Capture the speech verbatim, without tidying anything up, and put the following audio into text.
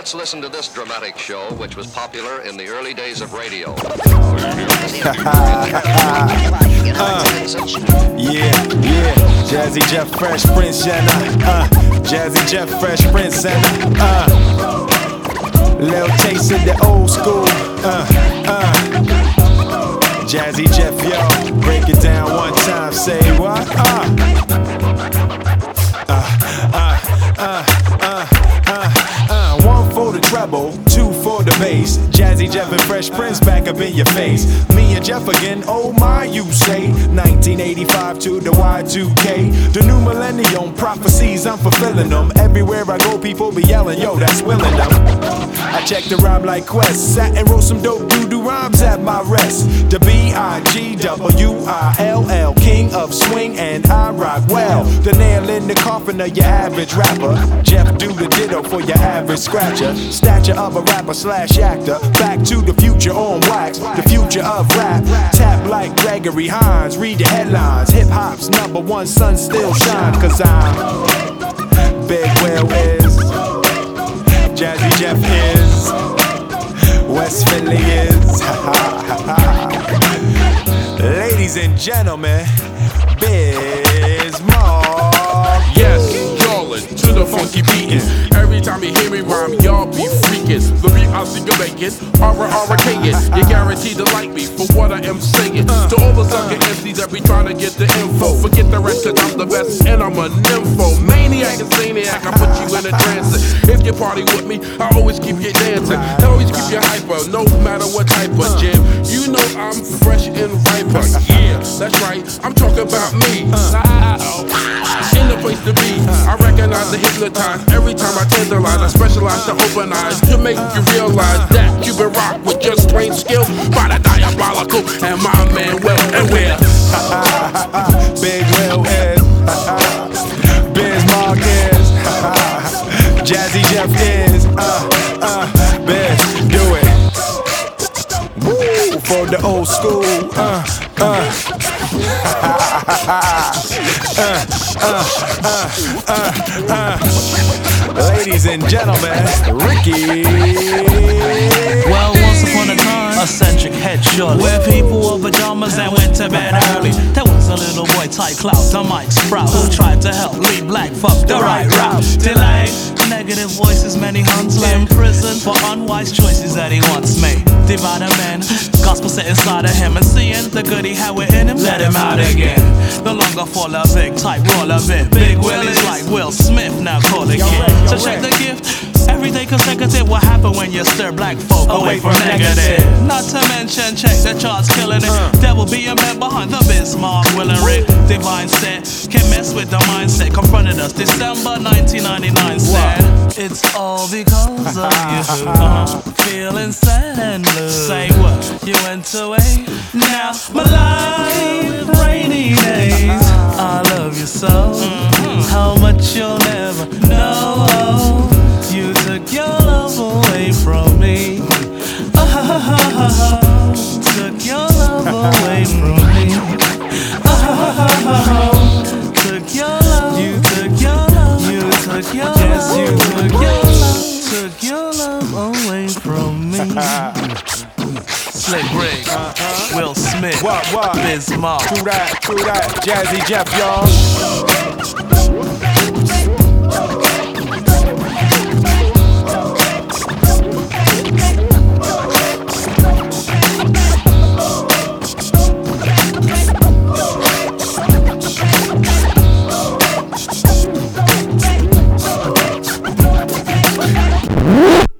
let's listen to this dramatic show, which was popular in the early days of radio. uh, yeah, yeah. Jazzy Jeff, Fresh Prince, and uh, Jazzy Jeff, Fresh Prince, and uh, little taste of the old school. Uh, uh. Jazzy Jeff, yo, break it down one time. Say what? Uh, uh, uh, uh, uh, uh, uh. One for the treble, two for the bass. Jazzy Jeff and Fresh Prince back up in your face. Me and Jeff again, oh my, you say. nineteen eighty-five to the Y two K. The new millennium prophecies, I'm fulfilling them. Everywhere I go, people be yelling, yo, that's willing them. I checked the rhyme like Quest, sat and wrote some dope doo-doo rhymes at my rest. The B I G W I L L, king of swing, and I rock well. The nail in the coffin of your average rapper. Jeff do the ditto for your average scratcher. Stature of a rapper slash actor. Back to the future on wax, the future of rap. Tap like Gregory Hines, read the headlines. Hip hop's number one, sun still shine. Cause I'm Big Will is, Jazzy Jeff is, West Philly is. Ladies and gentlemen, Bismarck. Yes, y'allin' to the funky beatin'. Every time you hear me rhyme, y'all be freakin'. The beat I see you making, R R K it. You guaranteed to like me for what I am saying. To all the sucker M Cs that be trying to get the info, forget the rest, cause I'm the best and I'm a nympho. Maniac and saniac, I put you in a trance. If you party with me, I always keep you dancing. I always keep you hyper, no matter what type of jam. You know I'm fresh and riper. Yeah, that's right, I'm talking about me. In the place to be, I recognize the hypnotized. Every time I tantalize, I specialize to open eyes to make you realize that you've been rocked with just plain skill by the diabolical and my man Will and Will. Big Will is, Bismarck is, Jazzy Jeff is, uh, uh, Biz, do it. Woo, for the old school, uh, uh. uh, uh, uh, uh, uh. Ladies and gentlemen, Ricky. Well, once upon a time, eccentric head surely, where people wore pajamas and went to bed early. There was a little boy tight clout, the Mike Sprout, who tried to help lead black folk the right route. Delay, negative voices, many hunts in prison for unwise choices that he once made. Divided men, gospel set inside of him, and seeing the good he had within him, let him out again. No longer fall a big type, roll a bit. Big Will is like Will Smith, now call it king. So check the gift. Everyday consecutive, what happen when you stir black folk away from negative? Not to mention, check the charts killing it. Devil being met behind the Bismarck, Will and Rick. Divine set, can mess with the mindset. Confronted us December nineteen ninety-nine, said it's all because of you. uh, Feeling sad and blue. Say what? You went away. Now my life, rainy days. I love you so. Mm-hmm. How much you'll never know. You took your love away from me. Oh, took your love away from me. Oh, took your love. You took your love. You took your love. Yes, you took your love. Took your love away from me. Slick Rick, uh-huh. Will Smith, what, what? Bismarck. True that, true that, Jazzy Jeff, y'all.